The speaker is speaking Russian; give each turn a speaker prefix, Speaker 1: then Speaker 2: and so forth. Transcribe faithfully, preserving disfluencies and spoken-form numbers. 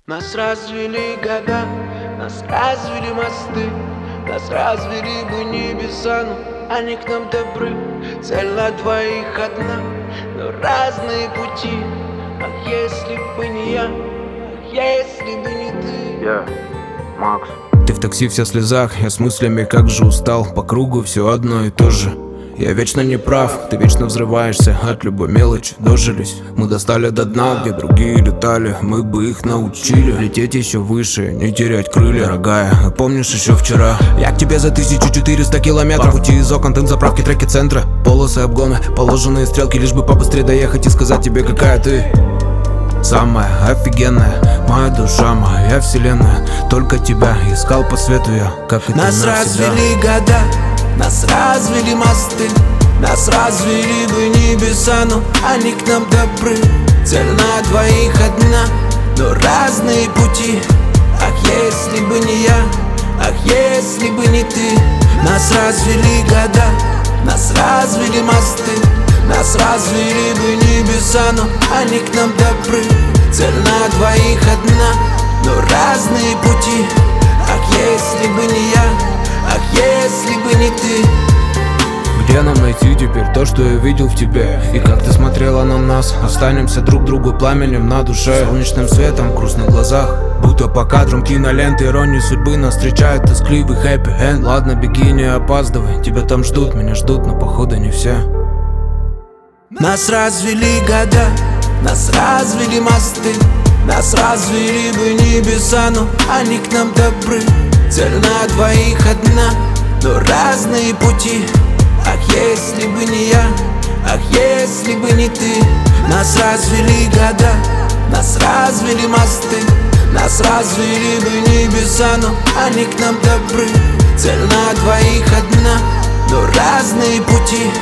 Speaker 1: Нас развели года, нас развели мосты, нас развели бы небеса, но они к нам добры. Цель на двоих одна, но разные пути. Ах, если бы не я, ах, если бы не ты.
Speaker 2: Я, Макс.
Speaker 3: Ты в такси вся в слезах, я с мыслями как же устал. По кругу все одно и то же. Я вечно не прав, ты вечно взрываешься от любой мелочи. Дожились, мы достали до дна, где другие летали. Мы бы их научили лететь еще выше, не терять крылья. Дорогая, помнишь еще вчера? Я к тебе за тысячу четыреста километров. По пути из окон, дым, заправки, треки центра. Полосы обгона, положенные стрелки, лишь бы побыстрее доехать и сказать тебе, какая ты самая офигенная, моя душа, моя вселенная. Только тебя искал по свету я, как это
Speaker 1: Нас
Speaker 3: навсегда.
Speaker 1: развели года, нас развели мосты, нас развели бы небеса, но они к нам добры. Цель на двоих одна, но разные пути. Ах, если бы не я, ах, если бы не ты. Нас развели года, нас развели мосты, нас развели бы небеса, но они к нам добры. Цель на двоих одна, но разные пути. Ах, если бы не я, ах, если бы не ты.
Speaker 3: Где нам найти теперь то, что я видел в тебе? И как ты смотрела на нас? Останемся друг другу пламенем на душе, солнечным светом в грустных глазах. Будто по кадрам киноленты, иронии судьбы нас встречает тоскливый хэппи-энд. Ладно, беги, не опаздывай, тебя там ждут, меня ждут, но походу не все.
Speaker 1: Нас развели года, нас развели мосты, нас развели бы небеса, но они к нам добры. Цель на двоих одна, но разные пути. Ах, если бы не я, ах, если бы не ты. Нас развели года, нас развели мосты, нас развели бы небеса, но они к нам добры. Цель на двоих одна, но разные пути.